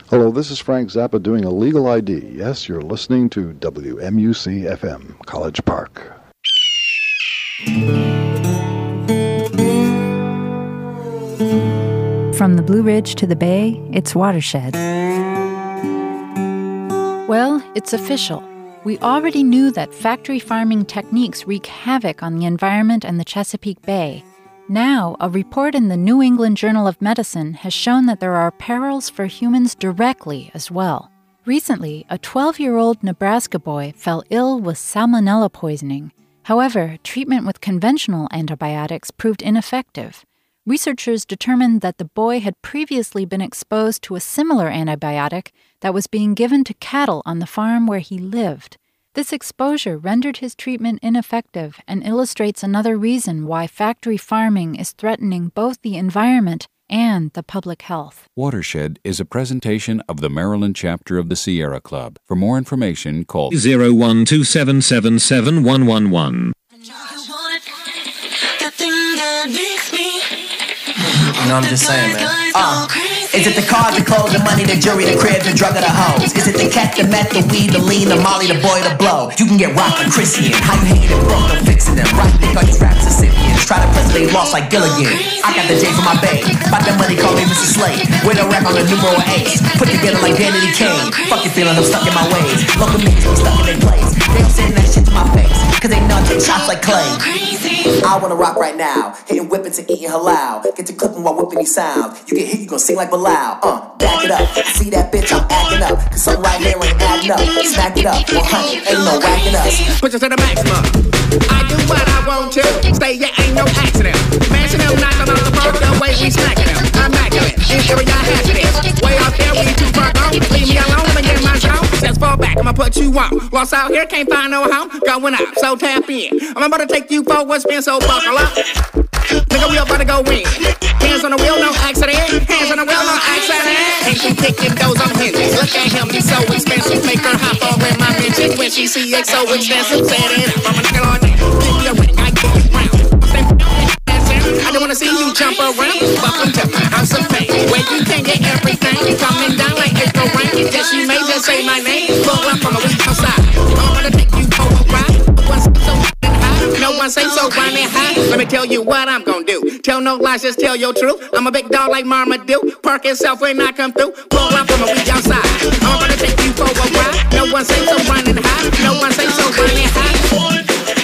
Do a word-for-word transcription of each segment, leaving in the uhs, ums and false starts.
Hello, this is Frank Zappa doing a legal I D. Yes, you're listening to W M U C F M, College Park. From the Blue Ridge to the Bay, it's Watershed. Well, it's official. We already knew that factory farming techniques wreak havoc on the environment and the Chesapeake Bay. Now, a report in the New England Journal of Medicine has shown that there are perils for humans directly as well. Recently, a twelve-year-old Nebraska boy fell ill with salmonella poisoning. However, treatment with conventional antibiotics proved ineffective. Researchers determined that the boy had previously been exposed to a similar antibiotic that was being given to cattle on the farm where he lived. This exposure rendered his treatment ineffective and illustrates another reason why factory farming is threatening both the environment and the public health. Watershed is a presentation of the Maryland chapter of the Sierra Club. For more information, call zero one two seven seven seven one one one. You know, I'm just saying, man. Uh, is it the car, the clothes, the money, the jewelry, the crib, the drug, or the hoes? Is it the cat, the meth, the weed, the lean, the molly, the boy, the blow? You can get rocked like Christian. How you hating it broke, no fixing them. Right, they call you raps Scythians. Try to press they lost like Gilligan. I got the J for my babe. About that money, call me Mister Slade. With a rap on the numero ace. Put together like Danny Kane. Fuck your feeling, I'm stuck in my ways. Local niggas be stuck in their place. They don't say that shit to my face. Cause they know I take shots like Clay. I wanna rock right now. Hitting whippets and eating halal. Get to clipping while whipping these sounds. You get hit, you gon' sing like Bilal. Uh, back it up. See that bitch, I'm acting up. Cause something right here ain't adding up. Smack it up. one hundred, ain't no whacking us. Push it to the maximum. I do what I want to. Stay, yeah, ain't no accident. Mashing them, knocking off the park, the way we smacking them. Immaculate. In area hazardous. Way out there, we too far gone. Leave me alone, I'ma get my zone. Just fall back, I'ma put you on. Lost out here, can't find no home. Going out, so tap in. I'm about to take you for what's been, so buckle up. Nigga, we about to go in. Hands on the wheel, no accident. Hands on the wheel, no accident. Ain't you picking those on hinges? Look at him, he's so expensive. Make her hop all in my mentions. When she see X so expensive, set it up. I'ma knock it on in. Give me a ring, I get it round. I don't wanna see you jump around. Welcome to my house of pain, where you can get everything. Coming down like April rain. Yes, you may just say my name. Pull up from the week outside. I'm gonna take you for a ride. One say so high, no one say so grinding high. Let me tell you what I'm gonna do. Tell no lies, just tell your truth. I'm a big dog like Marmaduke. Park yourself when I come through. Pull up from the week outside. I'm gonna take you for a ride. No one say so grinding high. No one say so grinding high.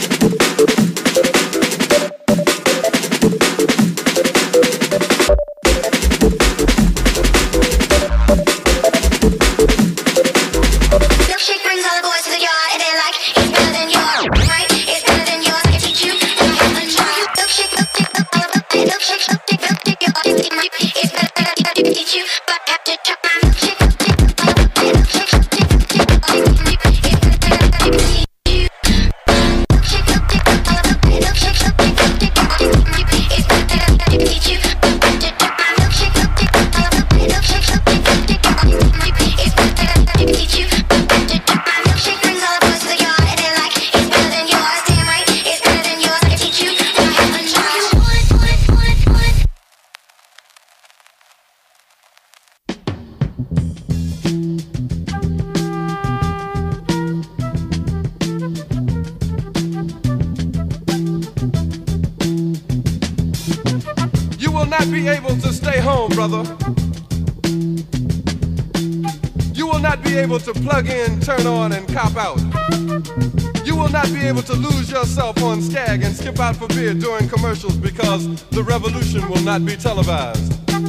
To plug in, turn on, and cop out. You will not be able to lose yourself on Skag and skip out for beer during commercials because the revolution will not be televised.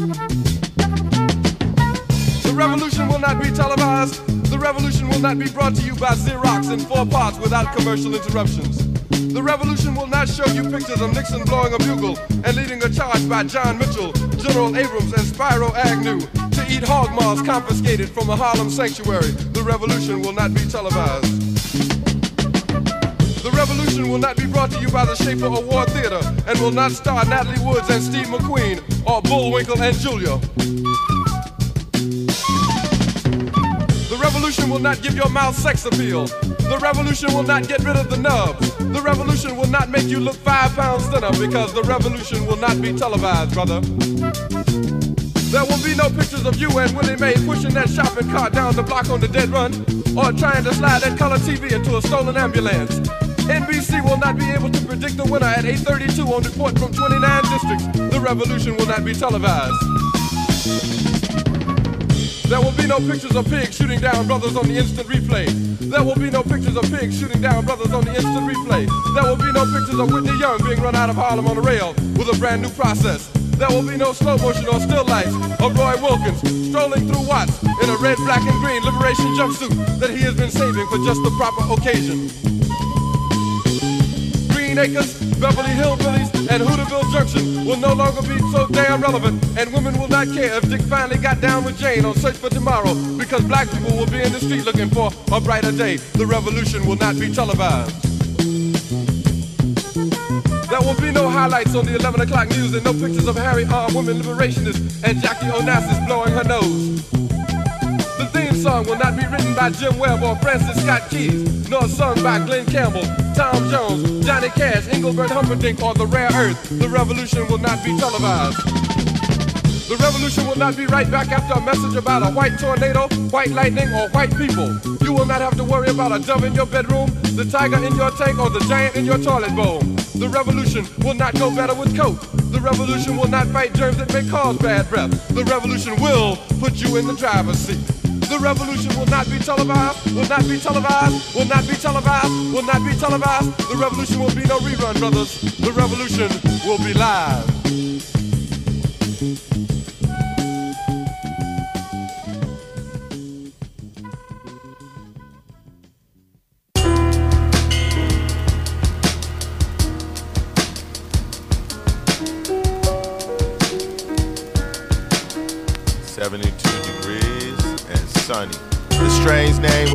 The revolution will not be televised. The revolution will not be brought to you by Xerox in four parts without commercial interruptions. The revolution will not show you pictures of Nixon blowing a bugle and leading a charge by John Mitchell, General Abrams, and Spyro Agnew to eat hog maws confiscated from a Harlem sanctuary. The revolution will not be televised. The revolution will not be brought to you by the Schaefer Award Theater and will not star Natalie Woods and Steve McQueen or Bullwinkle and Julia. The revolution will not give your mouth sex appeal. The revolution will not get rid of the nubs. The revolution will not make you look five pounds thinner because the revolution will not be televised, brother. There will be no pictures of you and Willie Mae pushing that shopping cart down the block on the dead run, or trying to slide that color T V into a stolen ambulance. N B C will not be able to predict the winner at eight thirty-two on report from twenty-nine districts. The revolution will not be televised. There will be no pictures of pigs shooting down brothers on the instant replay. There will be no pictures of pigs shooting down brothers on the instant replay. There will be no pictures of Whitney Young being run out of Harlem on a rail with a brand new process. There will be no slow motion or still lights of Roy Wilkins strolling through Watts in a red, black, and green liberation jumpsuit that he has been saving for just the proper occasion. Green Acres, Beverly Hillbillies, and Hooterville Junction will no longer be so damn relevant, and women will not care if Dick finally got down with Jane on Search for Tomorrow, because black people will be in the street looking for a brighter day. The revolution will not be televised. There will be no highlights on the eleven o'clock news and no pictures of Harry armed women liberationists and Jackie Onassis blowing her nose. The theme song will not be written by Jim Webb or Francis Scott Keys, nor sung by Glenn Campbell, Tom Jones, Johnny Cash, Engelbert Humperdinck, or The Rare Earth. The revolution will not be televised. The revolution will not be right back after a message about a white tornado, white lightning, or white people. You will not have to worry about a dove in your bedroom, the tiger in your tank, or the giant in your toilet bowl. The revolution will not go better with coke. The revolution will not fight germs that may cause bad breath. The revolution will put you in the driver's seat. The revolution will not be televised, will not be televised, will not be televised, will not be televised. The revolution will be no rerun, brothers. The revolution will be live. seventy-two degrees and sunny. The strange name